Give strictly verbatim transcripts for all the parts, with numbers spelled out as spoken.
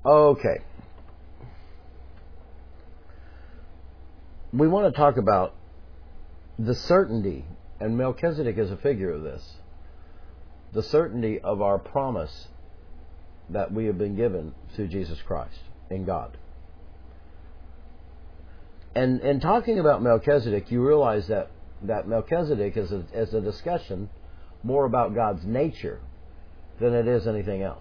Okay. We want to talk about the certainty, and Melchizedek is a figure of this, the certainty of our promise that we have been given through Jesus Christ in God. And in talking about Melchizedek, you realize that, that Melchizedek is a, is a discussion more about God's nature than it is anything else.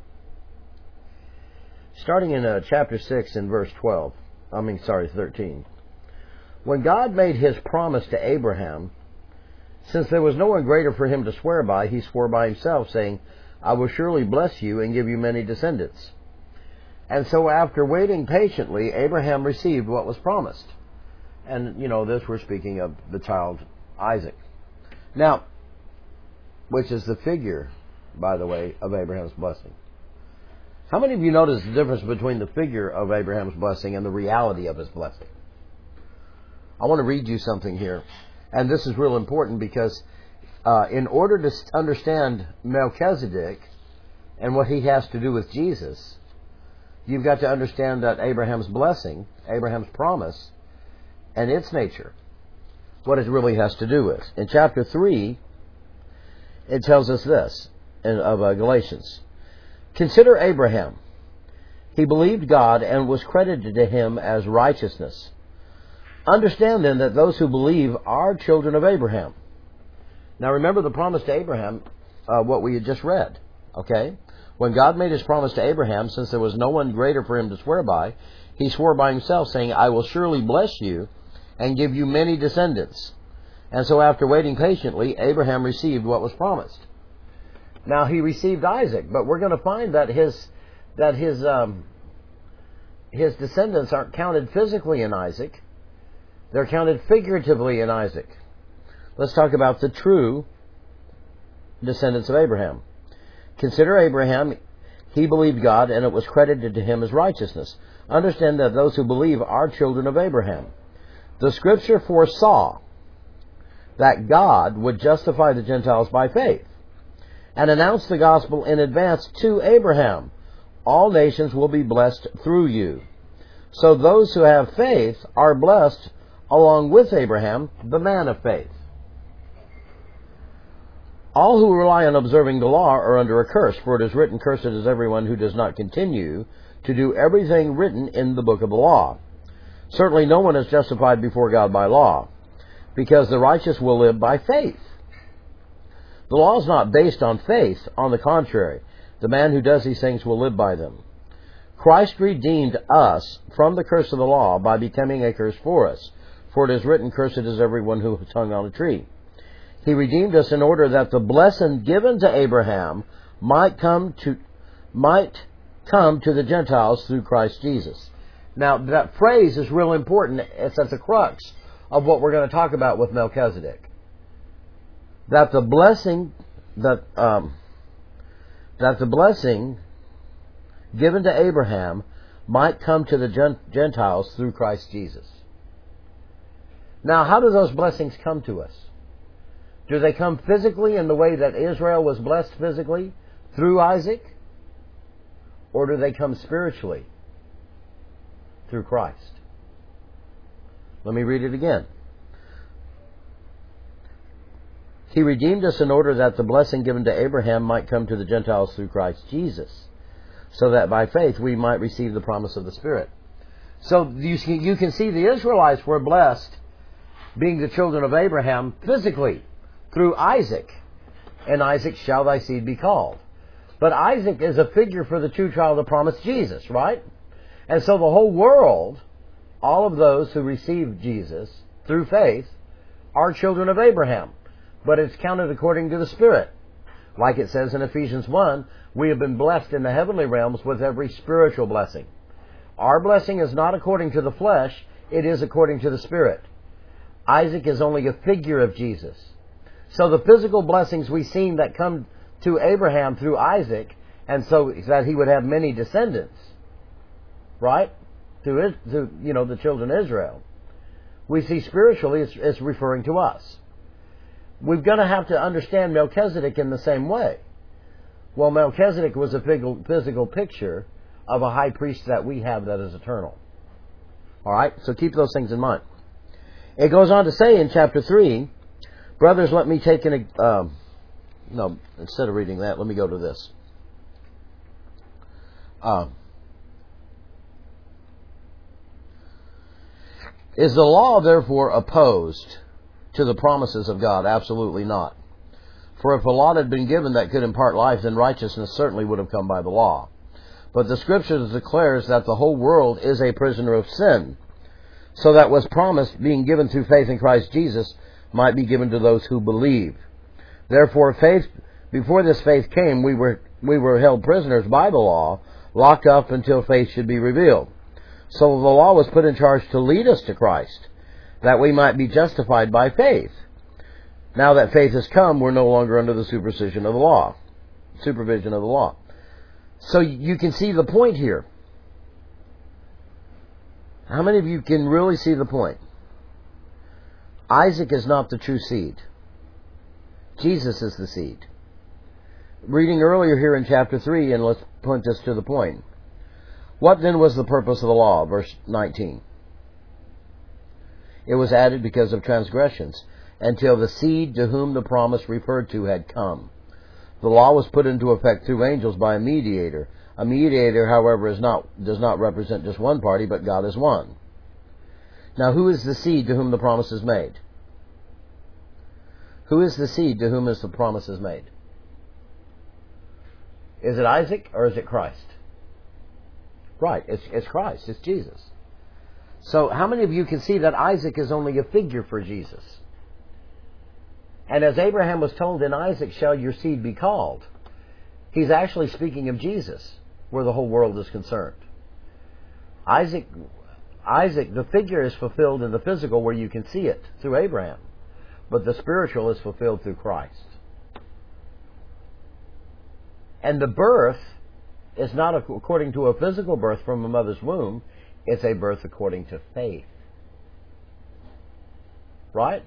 Starting in uh, chapter six in verse twelve, I mean, sorry, thirteen. When God made His promise to Abraham, since there was no one greater for him to swear by, He swore by Himself, saying, I will surely bless you and give you many descendants. And so after waiting patiently, Abraham received what was promised. And, you know, this we're speaking of the child Isaac. Now, which is the figure, by the way, of Abraham's blessing. How many of you notice the difference between the figure of Abraham's blessing and the reality of his blessing? I want to read you something here. And this is real important because uh, in order to understand Melchizedek and what he has to do with Jesus, you've got to understand that Abraham's blessing, Abraham's promise, and its nature, what it really has to do with. In chapter three, it tells us this, in, of uh, Galatians. Consider Abraham. He believed God and was credited to him as righteousness. Understand then that those who believe are children of Abraham. Now remember the promise to Abraham, uh, what we had just read. Okay? When God made His promise to Abraham, since there was no one greater for him to swear by, He swore by Himself, saying, I will surely bless you and give you many descendants. And so after waiting patiently, Abraham received what was promised. Now he received Isaac, but we're going to find that his that his um, his descendants aren't counted physically in Isaac. They're counted figuratively in Isaac. Let's talk about the true descendants of Abraham. Consider Abraham. He believed God, and it was credited to him as righteousness. Understand that those who believe are children of Abraham. The Scripture foresaw that God would justify the Gentiles by faith and announce the gospel in advance to Abraham. All nations will be blessed through you. So those who have faith are blessed along with Abraham, the man of faith. All who rely on observing the law are under a curse, for it is written, Cursed is everyone who does not continue to do everything written in the book of the law. Certainly no one is justified before God by law, because the righteous will live by faith. The law is not based on faith. On the contrary, the man who does these things will live by them. Christ redeemed us from the curse of the law by becoming a curse for us. For it is written, Cursed is everyone who is hung on a tree. He redeemed us in order that the blessing given to Abraham might come to might come to the Gentiles through Christ Jesus. Now, that phrase is real important. It's at the crux of what we're going to talk about with Melchizedek. That the blessing that um, that the blessing given to Abraham might come to the Gentiles through Christ Jesus. Now, how do those blessings come to us? Do they come physically in the way that Israel was blessed physically through Isaac? Or do they come spiritually through Christ? Let me read it again. He redeemed us in order that the blessing given to Abraham might come to the Gentiles through Christ Jesus, so that by faith we might receive the promise of the Spirit. So you, see, you can see the Israelites were blessed, being the children of Abraham, physically, through Isaac. And Isaac shall thy seed be called. But Isaac is a figure for the true child of promise, Jesus, right? And so the whole world, all of those who receive Jesus through faith, are children of Abraham. But it's counted according to the Spirit. Like it says in Ephesians one, we have been blessed in the heavenly realms with every spiritual blessing. Our blessing is not according to the flesh, it is according to the Spirit. Isaac is only a figure of Jesus. So the physical blessings we've seen that come to Abraham through Isaac, and so that he would have many descendants, right? To, his, to you know, the children of Israel. We see spiritually it's, it's referring to us. We're going to have to understand Melchizedek in the same way. Well, Melchizedek was a physical picture of a high priest that we have that is eternal. All right? So keep those things in mind. It goes on to say in chapter three, brothers, let me take an... Um, no, instead of reading that, let me go to this. Um, is the law therefore opposed to the promises of God? Absolutely not. For if a law had been given that could impart life, then righteousness certainly would have come by the law. But the Scriptures declares that the whole world is a prisoner of sin, so that was promised, being given through faith in Christ Jesus, might be given to those who believe. Therefore, faith before this faith came, we were we were held prisoners by the law, locked up until faith should be revealed. So the law was put in charge to lead us to Christ, that we might be justified by faith. Now that faith has come, we're no longer under the supervision of the law. Supervision of the law. So you can see the point here. How many of you can really see the point? Isaac is not the true seed. Jesus is the seed. Reading earlier here in chapter three, and let's point this to the point. What then was the purpose of the law? Verse nineteen. It was added because of transgressions, until the seed to whom the promise referred to had come. The law was put into effect through angels by a mediator. A mediator, however, is not does not represent just one party, but God is one. Now, who is the seed to whom the promise is made? Who is the seed to whom is the promise is made? Is it Isaac or is it Christ? Right, it's, it's Christ, it's Jesus. So how many of you can see that Isaac is only a figure for Jesus? And as Abraham was told, in Isaac shall your seed be called, he's actually speaking of Jesus, where the whole world is concerned. Isaac, Isaac, the figure is fulfilled in the physical where you can see it through Abraham, but the spiritual is fulfilled through Christ. And the birth is not according to a physical birth from a mother's womb, it's a birth according to faith. Right?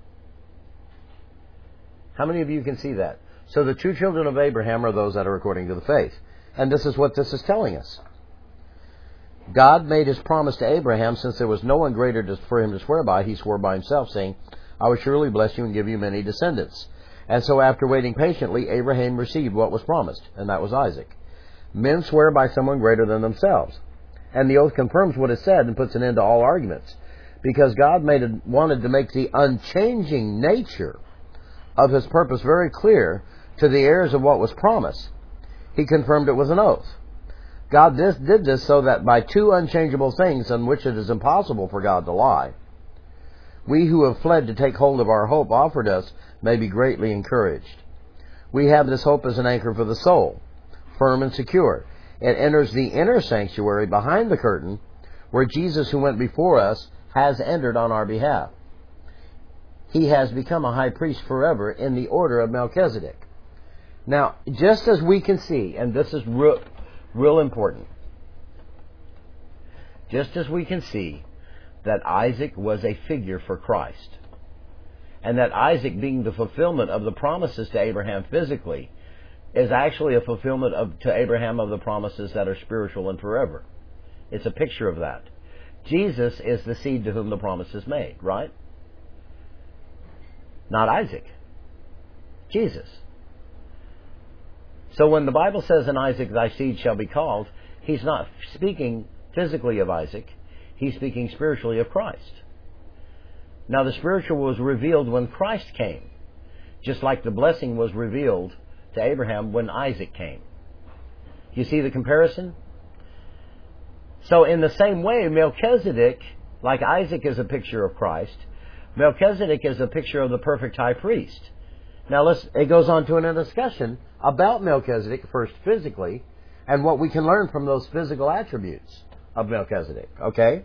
How many of you can see that? So the true children of Abraham are those that are according to the faith. And this is what this is telling us. God made His promise to Abraham, since there was no one greater to, for him to swear by. He swore by Himself, saying, I will surely bless you and give you many descendants. And so after waiting patiently, Abraham received what was promised, and that was Isaac. Men swear by someone greater than themselves. And the oath confirms what is said and puts an end to all arguments. Because God made it, wanted to make the unchanging nature of His purpose very clear to the heirs of what was promised, He confirmed it with an oath. God this, did this so that by two unchangeable things on which it is impossible for God to lie, we who have fled to take hold of our hope offered us may be greatly encouraged. We have this hope as an anchor for the soul, firm and secure. It enters the inner sanctuary behind the curtain, where Jesus, who went before us, has entered on our behalf. He has become a high priest forever in the order of Melchizedek. Now, just as we can see, and this is real, real important, just as we can see that Isaac was a figure for Christ, and that Isaac, being the fulfillment of the promises to Abraham physically, is actually a fulfillment of, to Abraham of the promises that are spiritual and forever. It's a picture of that. Jesus is the seed to whom the promise is made, right? Not Isaac. Jesus. So when the Bible says, in Isaac thy seed shall be called, He's not speaking physically of Isaac. He's speaking spiritually of Christ. Now the spiritual was revealed when Christ came, just like the blessing was revealed to Abraham when Isaac came. You see the comparison? So in the same way, Melchizedek, like Isaac is a picture of Christ, Melchizedek is a picture of the perfect high priest. Now let's, it goes on to a discussion about Melchizedek, first physically, and what we can learn from those physical attributes of Melchizedek. Okay?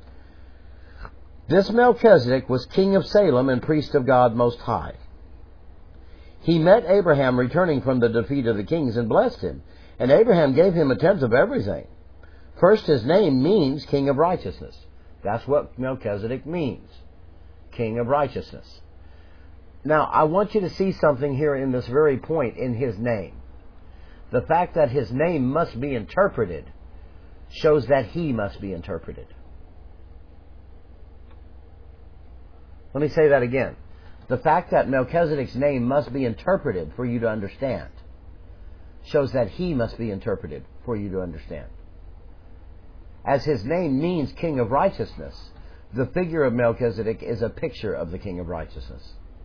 This Melchizedek was king of Salem and priest of God Most High. He met Abraham returning from the defeat of the kings and blessed him. And Abraham gave him a tenth of everything. First, his name means King of Righteousness. That's what Melchizedek means. King of Righteousness. Now, I want you to see something here in this very point in his name. The fact that his name must be interpreted shows that he must be interpreted. Let me say that again. The fact that Melchizedek's name must be interpreted for you to understand shows that he must be interpreted for you to understand. As his name means King of Righteousness, the figure of Melchizedek is a picture of the King of Righteousness.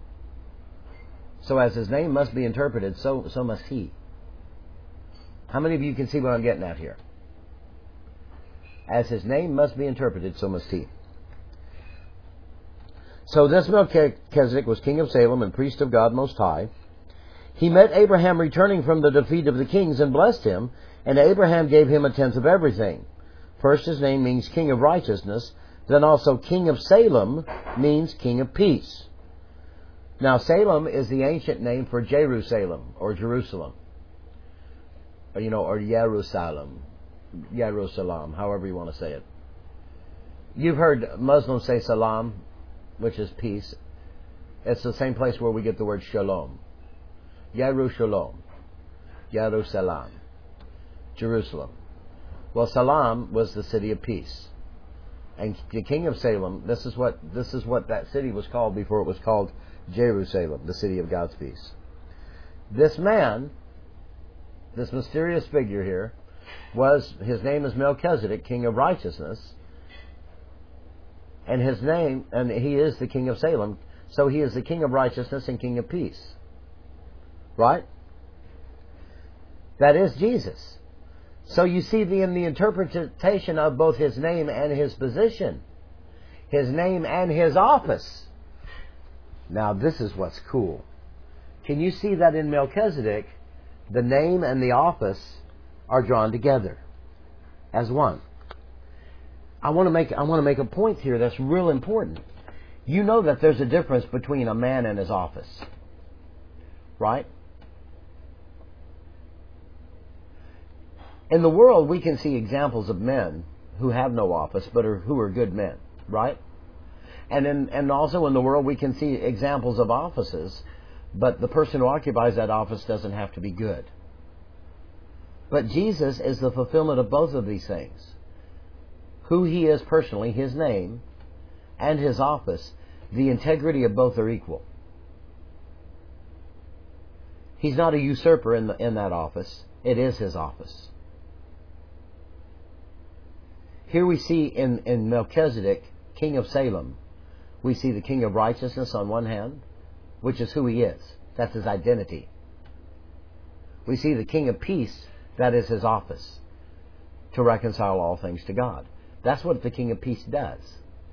So as his name must be interpreted, so, so must he. How many of you can see what I'm getting at here? As his name must be interpreted, so must he. So this Melchizedek was king of Salem and priest of God Most High. He met Abraham returning from the defeat of the kings and blessed him, and Abraham gave him a tenth of everything. First, his name means King of Righteousness. Then also King of Salem means King of Peace. Now, Salem is the ancient name for Jerusalem or Jerusalem, or, you know, or Jerusalem, Jerusalem, however you want to say it. You've heard Muslims say salam, which is peace. It's the same place where we get the word shalom. Jerusalem, Jerusalem, Jerusalem. Well, Salam was the city of peace, and the king of Salem. This is what this is what that city was called before it was called Jerusalem, the city of God's peace. This man, this mysterious figure here, was his name is Melchizedek, King of Righteousness, and his name, and he is the King of Salem. So he is the King of Righteousness and King of Peace. Right? That is Jesus. So you see the, in the interpretation of both his name and his position, his name and his office. Now this is what's cool. Can you see that in Melchizedek, the name and the office are drawn together as one? I want to make I want to make a point here that's real important. You know that there's a difference between a man and his office, right? In the world, we can see examples of men who have no office, but are, who are good men, right? And in, and also in the world, we can see examples of offices, but the person who occupies that office doesn't have to be good. But Jesus is the fulfillment of both of these things. Who he is personally, his name, and his office, the integrity of both are equal. He's not a usurper in, the, in that office. It is his office. Here we see in, in Melchizedek, King of Salem, we see the King of Righteousness on one hand, which is who he is. That's his identity. We see the King of Peace, that is his office, to reconcile all things to God. That's what the King of Peace does.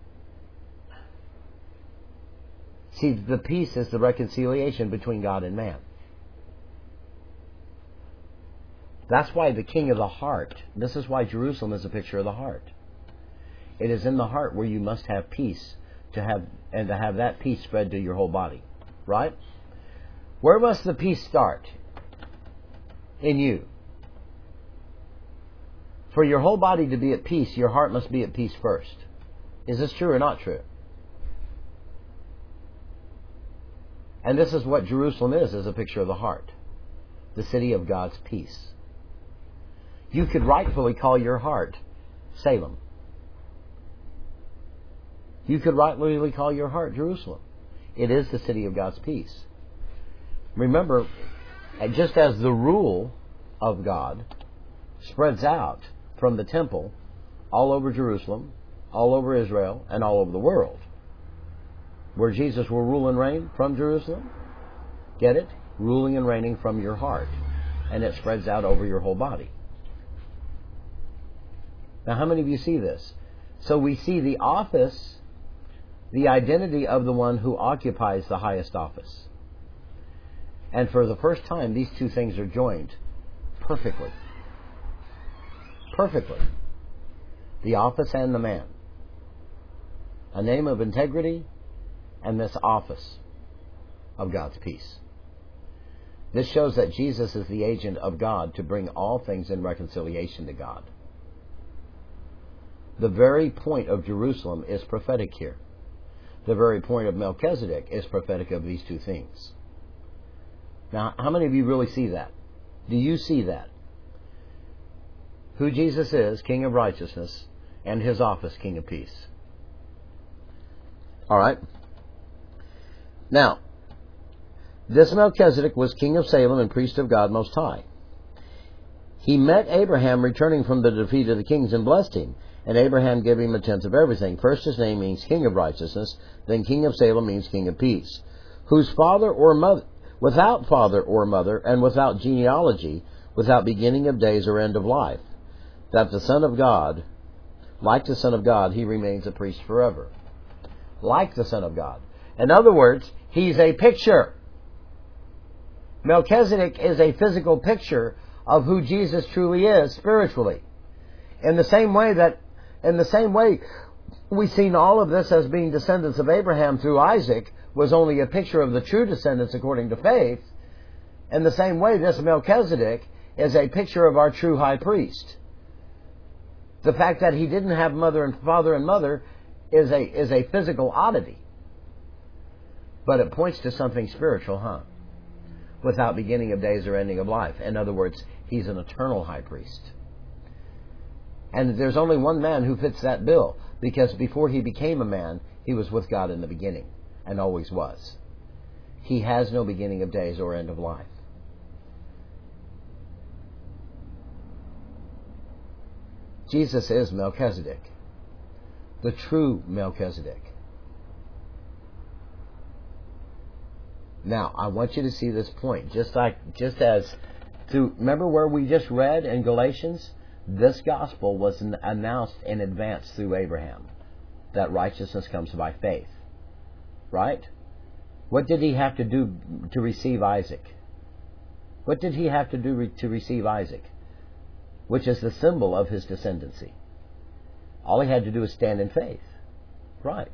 See, the peace is the reconciliation between God and man. That's why the King of the heart, this is why Jerusalem is a picture of the heart. It is in the heart where you must have peace to have, and to have that peace spread to your whole body. Right? Where must the peace start? In you. For your whole body to be at peace, your heart must be at peace first. Is this true or not true? And this is what Jerusalem is, is a picture of the heart. The city of God's peace. You could rightfully call your heart Salem. You could rightfully call your heart Jerusalem. It is the city of God's peace. Remember, just as the rule of God spreads out from the temple all over Jerusalem, all over Israel, and all over the world, where Jesus will rule and reign from Jerusalem, get it? Ruling and reigning from your heart. And it spreads out over your whole body. Now, how many of you see this? So we see the office, the identity of the one who occupies the highest office. And for the first time, these two things are joined perfectly. Perfectly. The office and the man. A name of integrity and this office of God's peace. This shows that Jesus is the agent of God to bring all things in reconciliation to God. The very point of Jerusalem is prophetic here. The very point of Melchizedek is prophetic of these two things. Now, how many of you really see that? Do you see that? who Jesus is, King of righteousness, and his office, King of peace. All right. Now, this Melchizedek was king of Salem and priest of God Most High. He met Abraham returning from the defeat of the kings and blessed him. And Abraham gave him a tenth of everything. First, his name means king of righteousness. Then king of Salem means king of peace. Whose father or mother, without father or mother, and without genealogy, without beginning of days or end of life, that the Son of God, like the Son of God, he remains a priest forever. Like the Son of God. In other words, he's a picture. Melchizedek is a physical picture of who Jesus truly is spiritually. In the same way that, in the same way, we've seen all of this as being descendants of Abraham through Isaac was only a picture of the true descendants according to faith. In the same way, this Melchizedek is a picture of our true high priest. The fact that he didn't have mother and father and mother is a is a physical oddity, but it points to something spiritual, huh? Without beginning of days or ending of life. In other words, he's an eternal high priest. And there's only one man who fits that bill, because before he became a man, he was with God in the beginning, and always was. He has no beginning of days or end of life. Jesus is Melchizedek, the true Melchizedek. Now, I want you to see this point, just like, just as, to remember where we just read in Galatians? This gospel was announced in advance through Abraham, that righteousness comes by faith. Right? What did he have to do to receive Isaac? What did he have to do re- to receive Isaac? Which is the symbol of his descendancy. All he had to do is stand in faith. Right.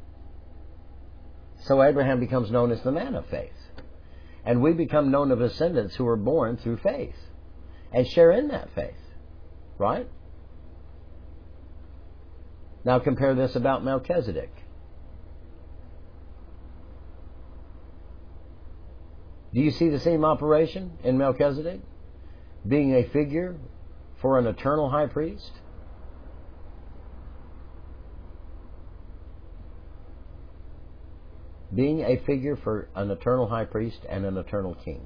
So Abraham becomes known as the man of faith. And we become known of descendants who are born through faith and share in that faith. Right? Now compare this about Melchizedek. Do you see the same operation in Melchizedek? Being a figure for an eternal high priest? Being a figure for an eternal high priest and an eternal king.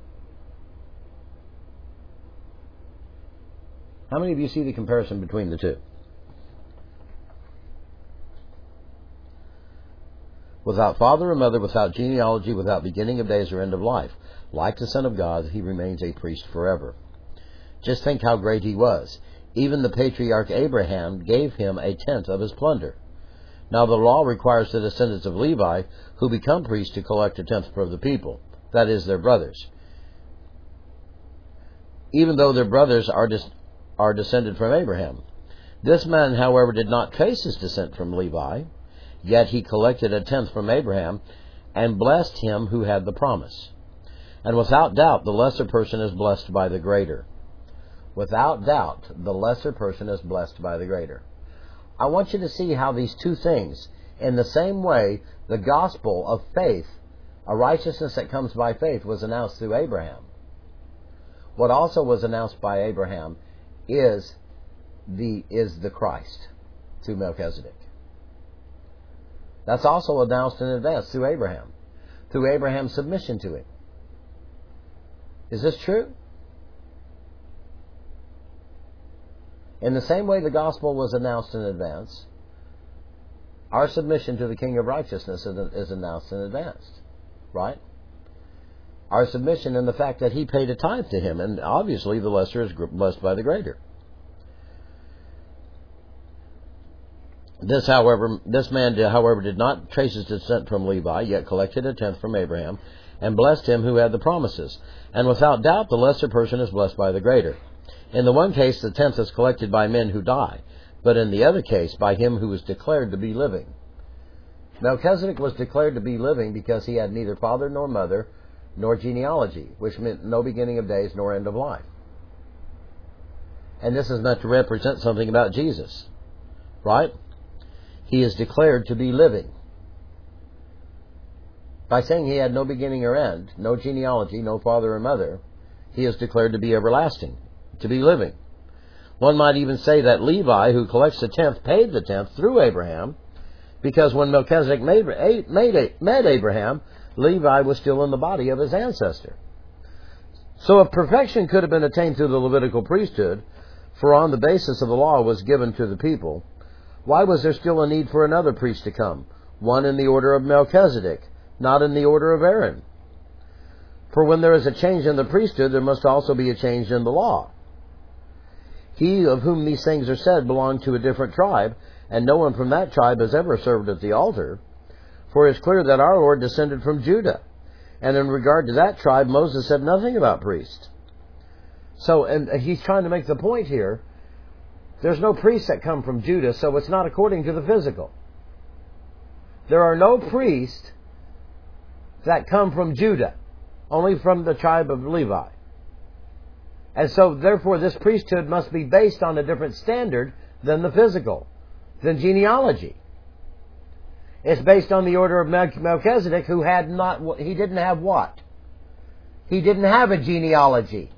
How many of you see the comparison between the two? Without father or mother, without genealogy, without beginning of days or end of life. Like the Son of God, he remains a priest forever. Just think how great he was. Even the patriarch Abraham gave him a tenth of his plunder. Now the law requires the descendants of Levi, who become priests, to collect a tenth from the people, that is, their brothers. Even though their brothers are dis- are descended from Abraham. This man, however, did not trace his descent from Levi, yet he collected a tenth from Abraham and blessed him who had the promise. And without doubt, the lesser person is blessed by the greater. Without doubt, the lesser person is blessed by the greater. I want you to see how these two things, in the same way, the gospel of faith, a righteousness that comes by faith, was announced through Abraham. What also was announced by Abraham is the is the Christ through Melchizedek. That's also announced in advance through Abraham, through Abraham's submission to him. Is this true? In the same way the gospel was announced in advance, our submission to the King of Righteousness is announced in advance. Right? Our submission in the fact that he paid a tithe to him, and obviously the lesser is blessed by the greater. This, however, this man, however, did not trace his descent from Levi, yet collected a tenth from Abraham, and blessed him who had the promises. And without doubt, the lesser person is blessed by the greater. In the one case, the tenth is collected by men who die, but in the other case, by him who is declared to be living. Melchizedek was declared to be living because he had neither father nor mother, nor genealogy, which meant no beginning of days nor end of life. And this is not to represent something about Jesus, right? He is declared to be living. By saying he had no beginning or end, no genealogy, no father or mother, he is declared to be everlasting, to be living. One might even say that Levi, who collects the tenth, paid the tenth through Abraham, because when Melchizedek made, made, met Abraham, Levi was still in the body of his ancestor. So if perfection could have been attained through the Levitical priesthood, for on the basis of the law was given to the people, why was there still a need for another priest to come, one in the order of Melchizedek, not in the order of Aaron? For when there is a change in the priesthood, there must also be a change in the law. He of whom these things are said belonged to a different tribe, and no one from that tribe has ever served at the altar. For it is clear that our Lord descended from Judah, and in regard to that tribe, Moses said nothing about priests. So, and he's trying to make the point here, there's no priests that come from Judah, so it's not according to the physical. There are no priests that come from Judah, only from the tribe of Levi. And so, therefore, this priesthood must be based on a different standard than the physical, than genealogy. It's based on the order of Melchizedek, who had not, he didn't have what? He didn't have a genealogy.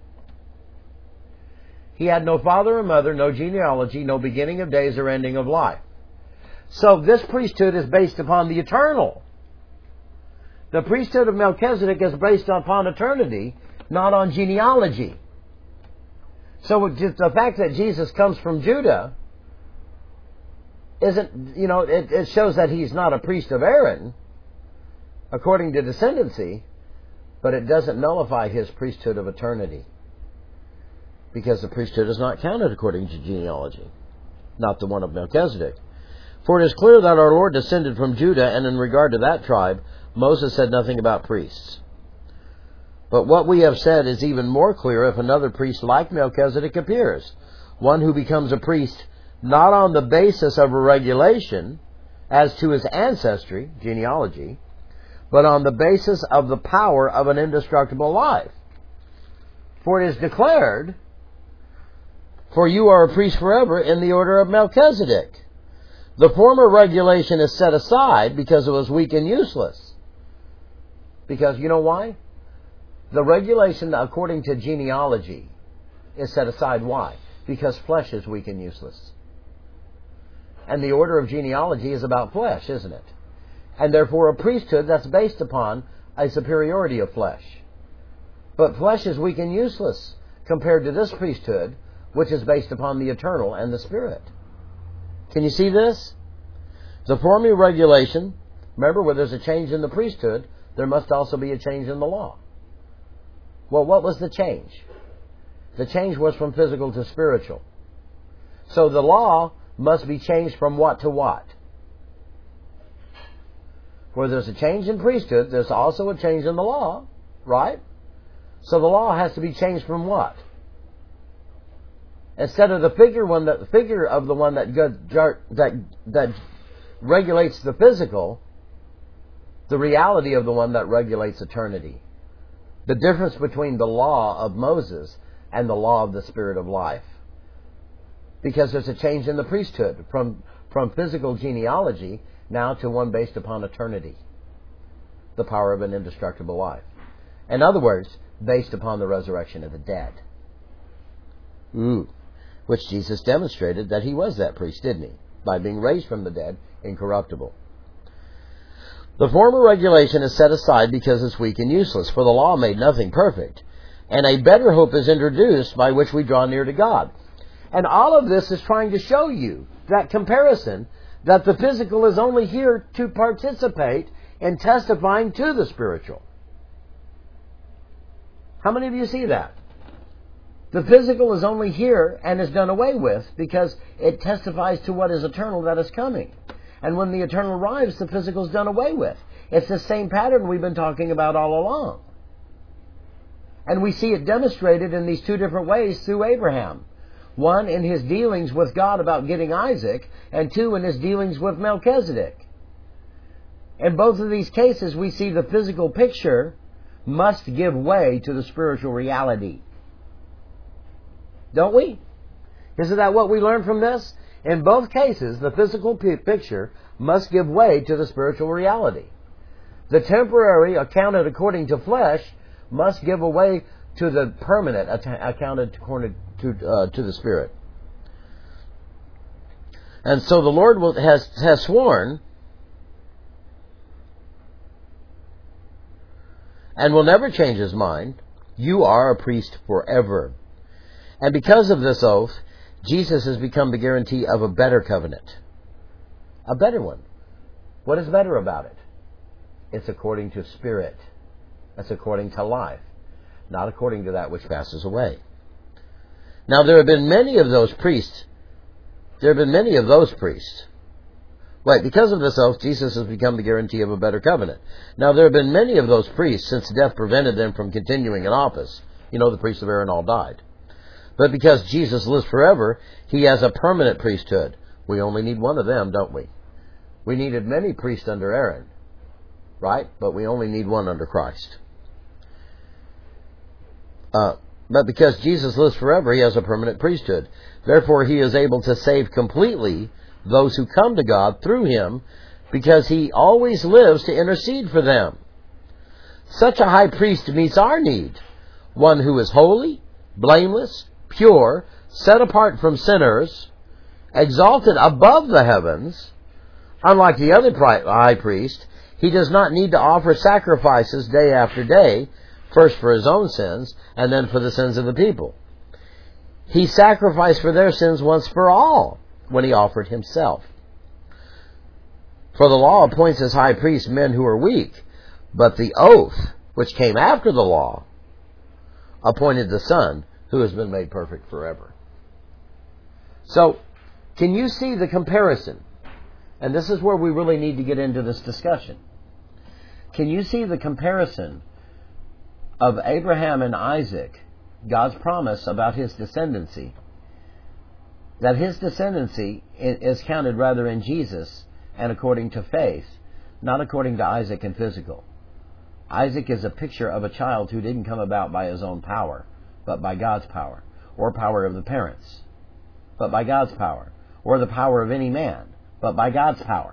He had no father or mother, no genealogy, no beginning of days or ending of life. So this priesthood is based upon the eternal. The priesthood of Melchizedek is based upon eternity, not on genealogy. So just the fact that Jesus comes from Judah isn't, you know, it, it shows that he's not a priest of Aaron, according to descendancy, but it doesn't nullify his priesthood of eternity. Because the priesthood is not counted according to genealogy, not the one of Melchizedek. For it is clear that our Lord descended from Judah, and in regard to that tribe, Moses said nothing about priests. But what we have said is even more clear if another priest like Melchizedek appears, one who becomes a priest not on the basis of a regulation as to his ancestry, genealogy, but on the basis of the power of an indestructible life. For it is declared, for you are a priest forever in the order of Melchizedek. The former regulation is set aside because it was weak and useless. Because you know why? The regulation according to genealogy is set aside. Why? Because flesh is weak and useless. And the order of genealogy is about flesh, isn't it? And therefore a priesthood that's based upon a superiority of flesh. But flesh is weak and useless compared to this priesthood, which is based upon the eternal and the Spirit. Can you see this? The former regulation, remember, where there's a change in the priesthood, there must also be a change in the law. Well, what was the change? The change was from physical to spiritual. So the law must be changed from what to what? Where there's a change in priesthood, there's also a change in the law, right? So the law has to be changed from what? Instead of the figure one that the figure of the one that that that regulates the physical, the reality of the one that regulates eternity. The difference between the law of Moses and the law of the Spirit of life. Because there's a change in the priesthood from from physical genealogy now to one based upon eternity. The power of an indestructible life. In other words, based upon the resurrection of the dead. Ooh. Which Jesus demonstrated that he was that priest, didn't he? By being raised from the dead, incorruptible. The former regulation is set aside because it's weak and useless, for the law made nothing perfect. And a better hope is introduced by which we draw near to God. And all of this is trying to show you that comparison, that the physical is only here to participate in testifying to the spiritual. How many of you see that? The physical is only here and is done away with because it testifies to what is eternal that is coming. And when the eternal arrives, the physical is done away with. It's the same pattern we've been talking about all along. And we see it demonstrated in these two different ways through Abraham. One, in his dealings with God about getting Isaac, and two, in his dealings with Melchizedek. In both of these cases, we see the physical picture must give way to the spiritual reality. Don't we? Isn't that what we learn from this? In both cases, the physical p- picture must give way to the spiritual reality. The temporary, accounted according to flesh, must give way to the permanent, accounted according to, uh, to the Spirit. And so the Lord will, has, has sworn and will never change his mind, you are a priest forever. And because of this oath, Jesus has become the guarantee of a better covenant. A better one. What is better about it? It's according to spirit. That's according to life, not according to that which passes away. Now there have been many of those priests. There have been many of those priests. Wait, because of this oath, Jesus has become the guarantee of a better covenant. Now there have been many of those priests since death prevented them from continuing in office. You know, the priests of Aaron all died. But because Jesus lives forever, he has a permanent priesthood. We only need one of them, don't we? We needed many priests under Aaron, right? But we only need one under Christ. Uh, but because Jesus lives forever, he has a permanent priesthood. Therefore, he is able to save completely those who come to God through him, because he always lives to intercede for them. Such a high priest meets our need. One who is holy, blameless, pure, set apart from sinners, exalted above the heavens. Unlike the other high priest, he does not need to offer sacrifices day after day, first for his own sins, and then for the sins of the people. He sacrificed for their sins once for all when he offered himself. For the law appoints as high priests men who are weak, but the oath, which came after the law, appointed the Son, who has been made perfect forever. So, can you see the comparison? And this is where we really need to get into this discussion. Can you see the comparison of Abraham and Isaac, God's promise about his descendancy, that his descendancy is counted rather in Jesus and according to faith, not according to Isaac and physical. Isaac is a picture of a child who didn't come about by his own power, but by God's power, or power of the parents, but by God's power, or the power of any man, but by God's power.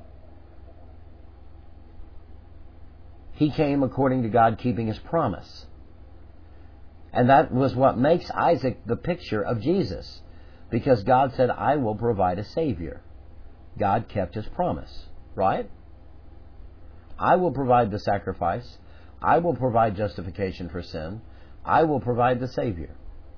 He came according to God keeping his promise. And that was what makes Isaac the picture of Jesus, because God said, I will provide a Savior. God kept his promise, right? I will provide the sacrifice. I will provide justification for sin. I will provide the Savior.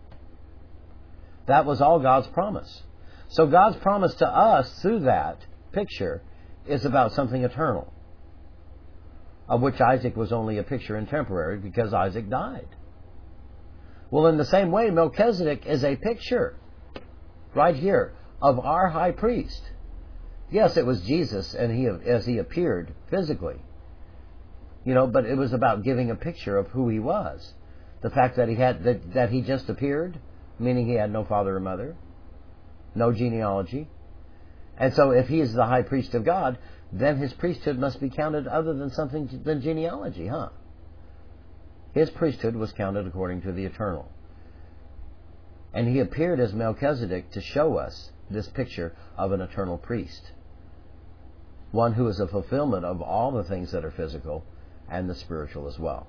That was all God's promise. So God's promise to us through that picture is about something eternal, of which Isaac was only a picture and temporary because Isaac died. Well, in the same way, Melchizedek is a picture, right here, of our high priest. Yes, it was Jesus and he as he appeared physically, you know, but it was about giving a picture of who he was. The fact that he had that, that he just appeared, meaning he had no father or mother, no genealogy. And so if he is the high priest of God, then his priesthood must be counted other than something than genealogy, huh? His priesthood was counted according to the eternal. And he appeared as Melchizedek to show us this picture of an eternal priest. One who is a fulfillment of all the things that are physical and the spiritual as well.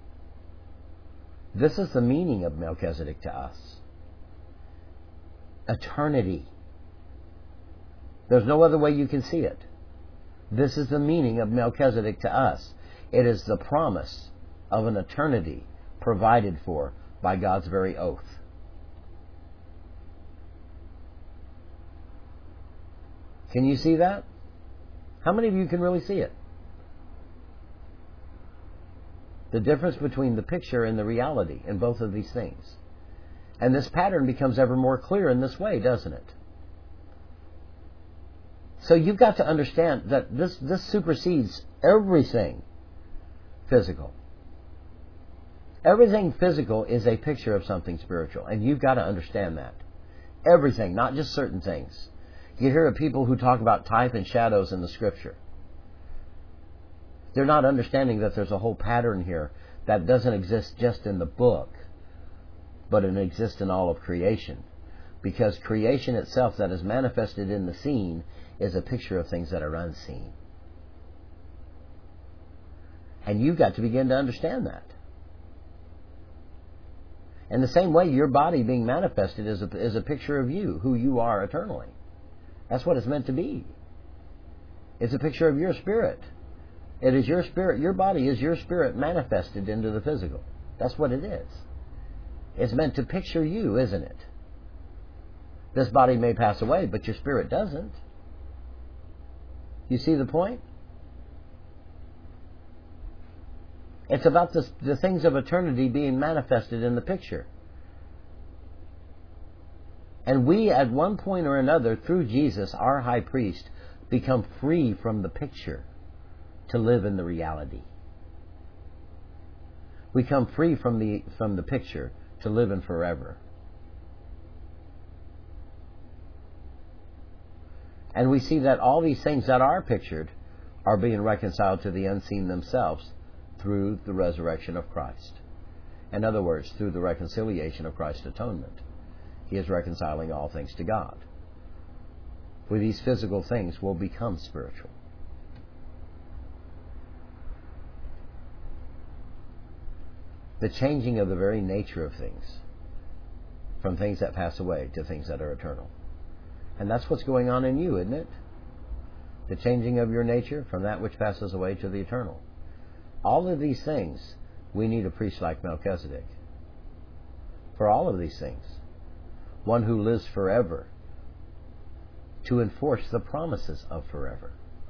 This is the meaning of Melchizedek to us. Eternity. There's no other way you can see it. This is the meaning of Melchizedek to us. It is the promise of an eternity provided for by God's very oath. Can you see that? How many of you can really see it? The difference between the picture and the reality in both of these things. And this pattern becomes ever more clear in this way, doesn't it? So you've got to understand that this, this supersedes everything physical. Everything physical is a picture of something spiritual, and you've got to understand that. Everything, not just certain things. You hear of people who talk about type and shadows in the Scripture. They're not understanding that there's a whole pattern here that doesn't exist just in the book, but it exists in all of creation. Because creation itself that is manifested in the seen is a picture of things that are unseen. And you've got to begin to understand that. In the same way, your body being manifested is a, is a picture of you, who you are eternally. That's what it's meant to be. It's a picture of your spirit. It is your spirit, your body is your spirit manifested into the physical. That's what it is. It's meant to picture you, isn't it? This body may pass away, but your spirit doesn't. You see the point? It's about the, the things of eternity being manifested in the picture. And we, at one point or another, through Jesus, our high priest, become free from the picture to live in the reality. We come free from the, from the picture to live in forever. And we see that all these things that are pictured are being reconciled to the unseen themselves through the resurrection of Christ. In other words, through the reconciliation of Christ's atonement. He is reconciling all things to God. For these physical things will become spiritual. The changing of the very nature of things, from things that pass away to things that are eternal. And that's what's going on in you, isn't it? The changing of your nature from that which passes away to the eternal. All of these things, we need a priest like Melchizedek. For all of these things. One who lives forever to enforce the promises of forever.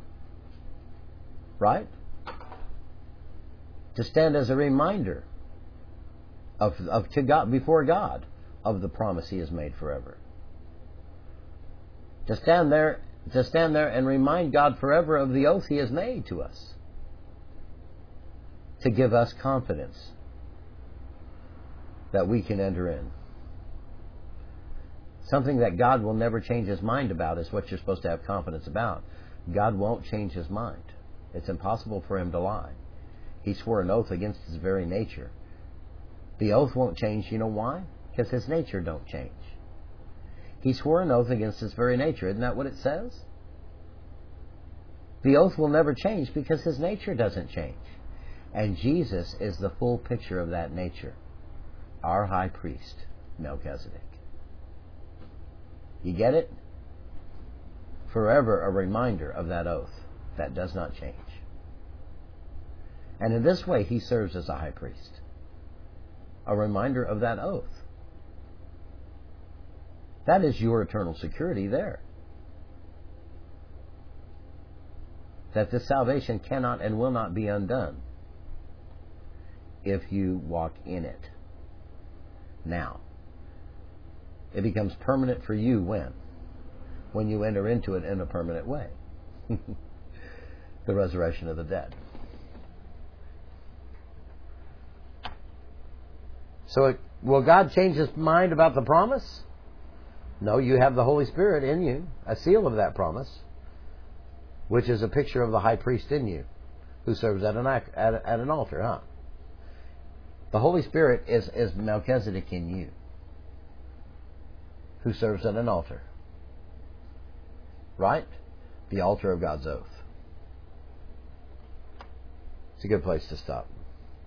Right? To stand as a reminder of, of to God, before God, of the promise He has made forever. To stand there, to stand there and remind God forever of the oath He has made to us. To give us confidence that we can enter in. Something that God will never change His mind about is what you're supposed to have confidence about. God won't change His mind. It's impossible for Him to lie. He swore an oath against His very nature. The oath won't change. You know why? Because His nature don't change. He swore an oath against His very nature. Isn't that what it says? The oath will never change because His nature doesn't change. And Jesus is the full picture of that nature. Our high priest, Melchizedek. You get it? Forever a reminder of that oath that does not change. And in this way He serves as a high priest. A reminder of that oath. That is your eternal security there. That this salvation cannot and will not be undone if you walk in it. Now, it becomes permanent for you when? When you enter into it in a permanent way. The resurrection of the dead. So it, will God change His mind about the promise? No, you have the Holy Spirit in you, a seal of that promise, which is a picture of the high priest in you, who serves at an, at, at an altar, huh? The Holy Spirit is, is Melchizedek in you, who serves at an altar. Right? The altar of God's oath. It's a good place to stop.